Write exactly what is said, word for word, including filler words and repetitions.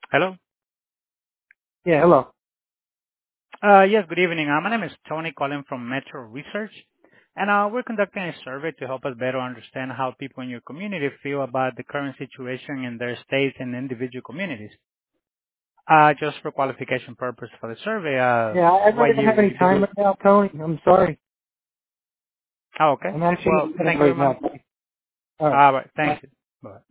Hello. Yeah, hello. Uh, yes, good evening. Uh, my name is Tony calling from Metro Research, and uh, we're conducting a survey to help us better understand how people in your community feel about the current situation in their states and individual communities. Uh, just for qualification purpose for the survey, uh, Yeah, I I what really don't year have will any you be time doing? right now, Tony. I'm sorry. Oh, okay. I'm actually Well, in the thank meeting you very right much. now. All right. All right. Thank you. Bye.